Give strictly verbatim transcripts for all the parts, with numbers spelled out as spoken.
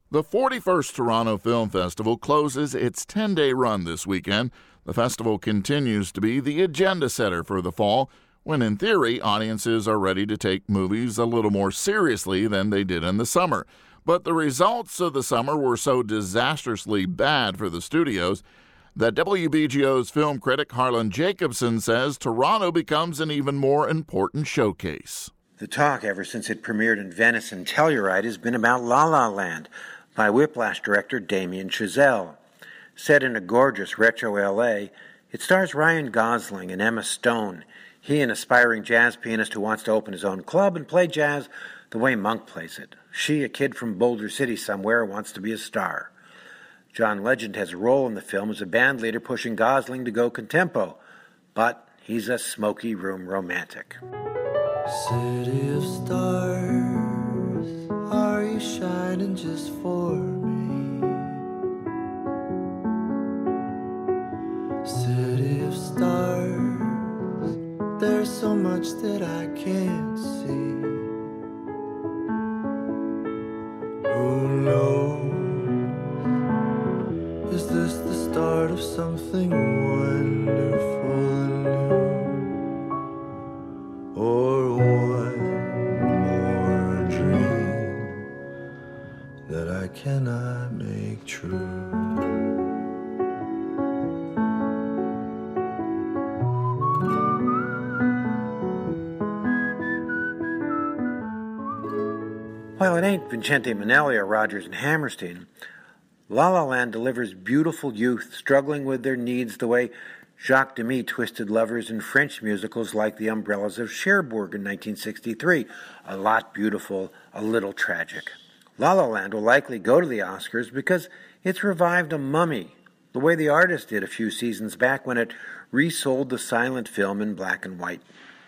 The forty-first Toronto Film Festival closes its ten-day run this weekend. The festival continues to be the agenda setter for the fall, when in theory, audiences are ready to take movies a little more seriously than they did in the summer. But the results of the summer were so disastrously bad for the studios that W B G O's film critic Harlan Jacobson says Toronto becomes an even more important showcase. The talk ever since it premiered in Venice and Telluride has been about La La Land by Whiplash director Damien Chazelle. Set in a gorgeous retro L A, it stars Ryan Gosling and Emma Stone. He, an aspiring jazz pianist who wants to open his own club and play jazz the way Monk plays it. She, a kid from Boulder City somewhere, wants to be a star. John Legend has a role in the film as a band leader pushing Gosling to go contempo, but he's a smoky room romantic. City of stars, are you shining just for me? City of stars, there's so much that I can't see. Who knows? Is this the start of something wonderful and new? Or one more dream that I cannot make true? While it ain't Vincente Minnelli or Rodgers and Hammerstein, La La Land delivers beautiful youth struggling with their needs the way Jacques Demy twisted lovers in French musicals like The Umbrellas of Cherbourg in nineteen sixty-three. A lot beautiful, a little tragic. La La Land will likely go to the Oscars because it's revived a mummy, the way the artist did a few seasons back when it resold the silent film in black and white.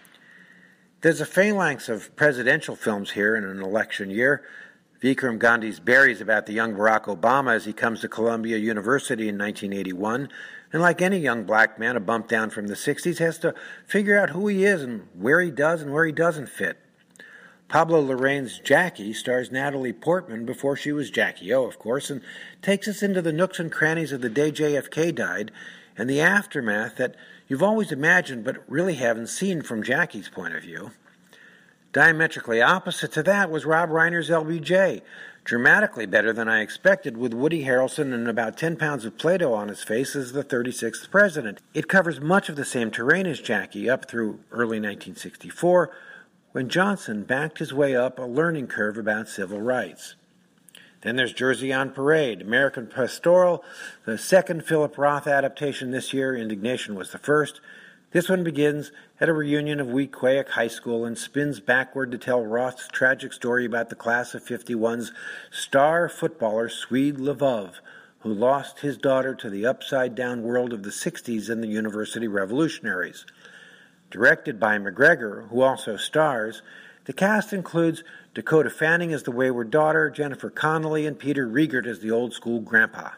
There's a phalanx of presidential films here in an election year. Vikram Gandhi's Berries about the young Barack Obama as he comes to Columbia University in nineteen eighty-one. And like any young black man, a bump down from the sixties, has to figure out who he is and where he does and where he doesn't fit. Pablo Larraín's Jackie stars Natalie Portman before she was Jackie O, of course, and takes us into the nooks and crannies of the day J F K died and the aftermath that you've always imagined but really haven't seen from Jackie's point of view. Diametrically opposite to that was Rob Reiner's L B J, dramatically better than I expected, with Woody Harrelson and about ten pounds of Play-Doh on his face as the thirty-sixth president. It covers much of the same terrain as Jackie up through early nineteen sixty-four, when Johnson backed his way up a learning curve about civil rights. Then there's Jersey on Parade, American Pastoral, the second Philip Roth adaptation this year. Indignation was the first. This one begins at a reunion of Weequahic High School and spins backward to tell Roth's tragic story about the class of fifty-one's star footballer Swede Lvov, who lost his daughter to the upside-down world of the sixties and the university revolutionaries. Directed by McGregor, who also stars, the cast includes Dakota Fanning as the wayward daughter, Jennifer Connelly, and Peter Riegert as the old-school grandpa.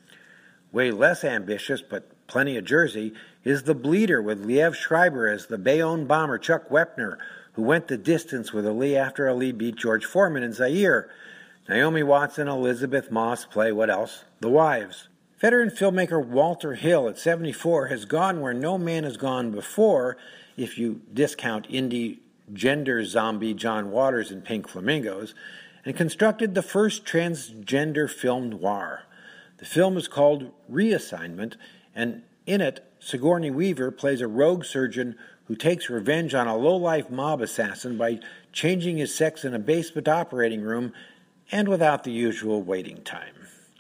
Way less ambitious, but plenty of Jersey, is The Bleeder with Liev Schreiber as the Bayonne bomber Chuck Wepner, who went the distance with Ali after Ali beat George Foreman in Zaire. Naomi Watts and Elizabeth Moss play, what else? The wives. Veteran filmmaker Walter Hill, at seventy-four, has gone where no man has gone before, if you discount indie gender zombie John Waters in Pink Flamingos, and constructed the first transgender film noir. The film is called Reassignment, and in it, Sigourney Weaver plays a rogue surgeon who takes revenge on a low-life mob assassin by changing his sex in a basement operating room and without the usual waiting time.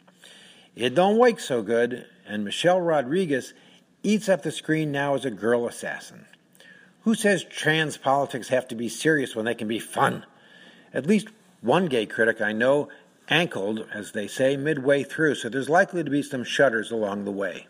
It don't wake so good, and Michelle Rodriguez eats up the screen now as a girl assassin. Who says trans politics have to be serious when they can be fun? At least one gay critic I know ankled, as they say, midway through, so there's likely to be some shudders along the way.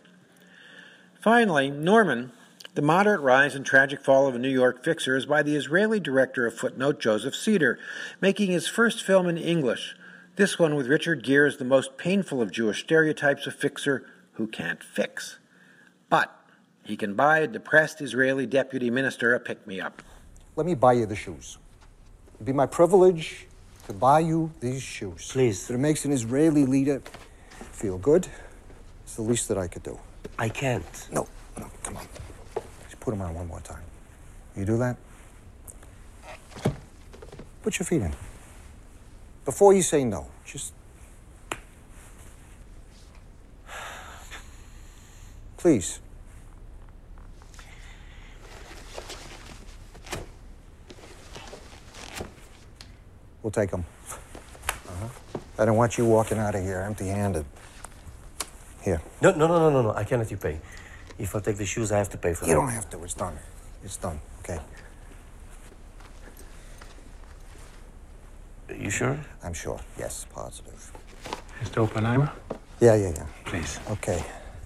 Finally, Norman, the moderate rise and tragic fall of a New York fixer, is by the Israeli director of Footnote, Joseph Cedar, making his first film in English, this one with Richard Gere as the most painful of Jewish stereotypes of fixer who can't fix. But he can buy a depressed Israeli deputy minister a pick-me-up. Let me buy you the shoes. It'd be my privilege to buy you these shoes. Please. That it makes an Israeli leader feel good. It's the least that I could do. I can't. No, no, come on. Just put them on one more time. You do that? Put your feet in. Before you say no, just... Please. We'll take them. Uh-huh. I don't want you walking out of here empty-handed. Here. No, no, no, no, no, no. I can't let you pay. If I take the shoes, I have to pay for them. You don't have to. It's done. It's done. Okay. You sure? I'm sure. Yes, positive. Mister Oppenheimer? Yeah, yeah, yeah. Please. Okay.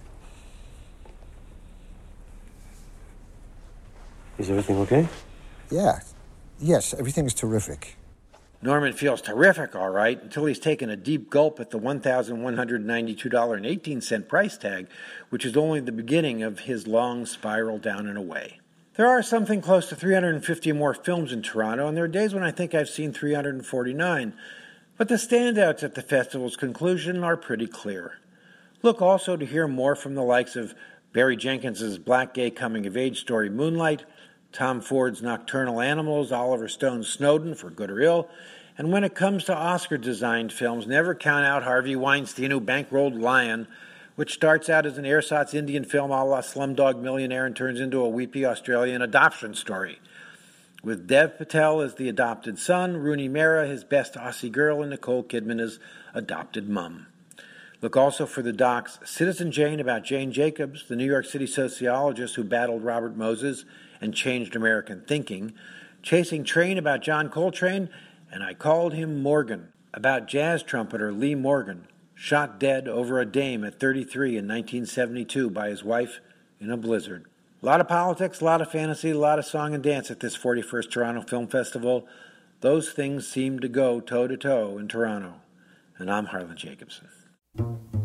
Is everything okay? Yeah. Yes, everything is terrific. Norman feels terrific, all right, until he's taken a deep gulp at the one thousand one hundred ninety-two dollars and eighteen cents price tag, which is only the beginning of his long spiral down and away. There are something close to three hundred fifty more films in Toronto, and there are days when I think I've seen three hundred forty-nine. But the standouts at the festival's conclusion are pretty clear. Look also to hear more from the likes of Barry Jenkins's black gay coming-of-age story Moonlight, Tom Ford's Nocturnal Animals, Oliver Stone's Snowden, for good or ill, and when it comes to Oscar-designed films, never count out Harvey Weinstein, who bankrolled Lion, which starts out as an ersatz Indian film a la Slumdog Millionaire and turns into a weepy Australian adoption story. With Dev Patel as the adopted son, Rooney Mara his best Aussie girl, and Nicole Kidman as adopted mum. Look also for the docs Citizen Jane about Jane Jacobs, the New York City sociologist who battled Robert Moses and changed American thinking, Chasing Train about John Coltrane, and I Called Him Morgan about jazz trumpeter Lee Morgan, shot dead over a dame at thirty-three in nineteen seventy-two by his wife in a blizzard. A lot of politics, a lot of fantasy, a lot of song and dance at this forty-first Toronto Film Festival. Those things seem to go toe-to-toe in Toronto. And I'm Harlan Jacobson.